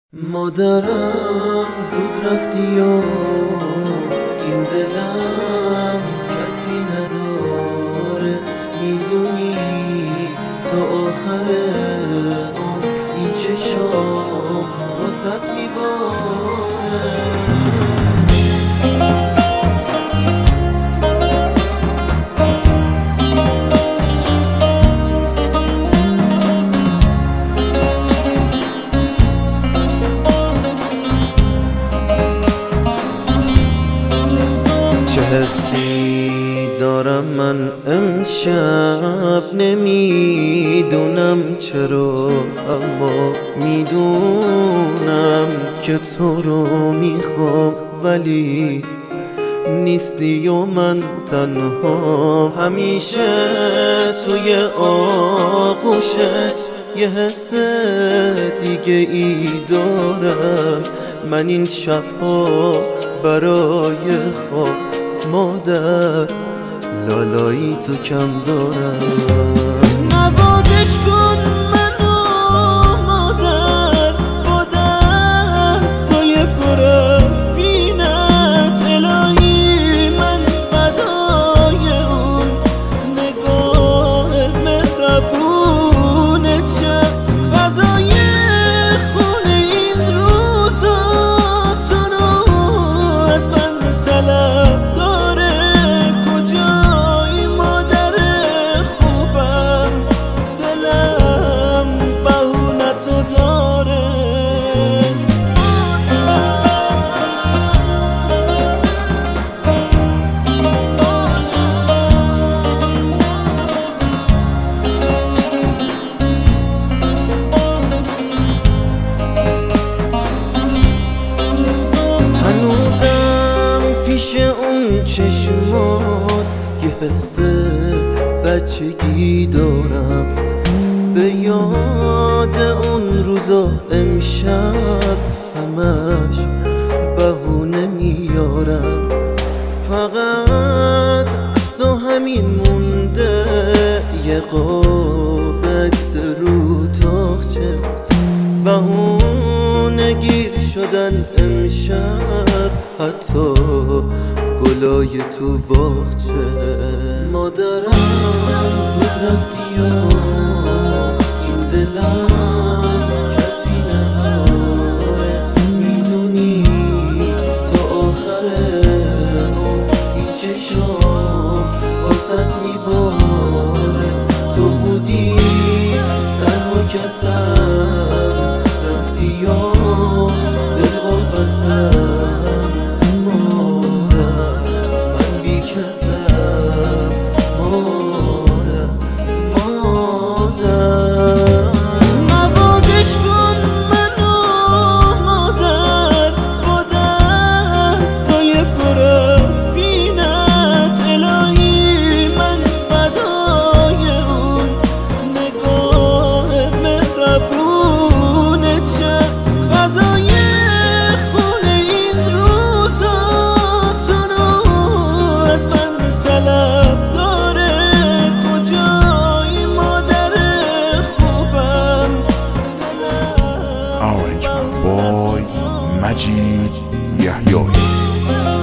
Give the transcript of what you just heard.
مادرم زود رفتی و این دلم کسی نداره، میدونی تا آخر عمر این چشام واسط میباره. چه حسی دارم من امشب نمیدونم چرا، اما میدونم که تو رو میخوام، ولی نیستی و من تنها. همیشه توی آغوشت یه حس دیگه ای دارم. من این شبها برای خواب مادر لالایی تو کم دارم. نوازش کن منو مادر با دستای پر از بینت، الهی من فدای اون نگاه مهربونت شم. فضای خونه این روزا تو رو از من طلب داره. کجایی مادر خوبم، دلم بهونتو داره. هنوزم پیش اون چشمات یه حس بچگی دارم، به یاد اون روزا امشب همش بهونه میارم. فقط از تو همین مونده یه قاب عکس رو تاقچه، بهونه گیر شدن امشب حتی گلای تو باغچه. مادرم زود رفتی و این دلم کسی نداره، میدونی تا آخر عمر این چشام واسط میباره. تو بودی تنها کسم، رفتی و دل واپسم. مادر من بی کسم، مادر نوازش کن منو مادر با دستای پر از بینت، الهی من فدای اون نگاه مهربونت شم. فضای خونه این روزا تو رو از من طلب داره. کجایی مادر خوبم، دلم Orange Man Boy Majid Yahyoi.